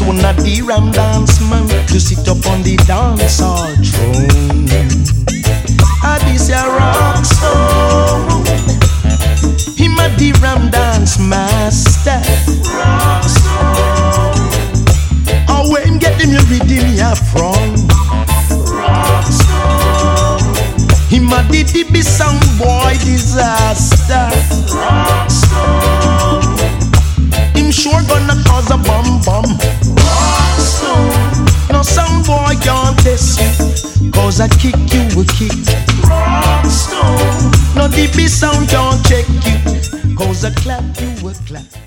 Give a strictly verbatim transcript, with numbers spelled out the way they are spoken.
Rockstone a the ram dance man to sit up on the dance hall throne. A this a Rockstone, him a the ram dance master. Rockstone, oh where him get him rhythm here from? Rockstone, him a the D B sound boy disaster. Rockstone, him sure gonna cause a bum bum. Rockstone, no sound boy can't test you, cause I kick you will kick. Rockstone, no D B sound can't check you, cause I clap you will clap.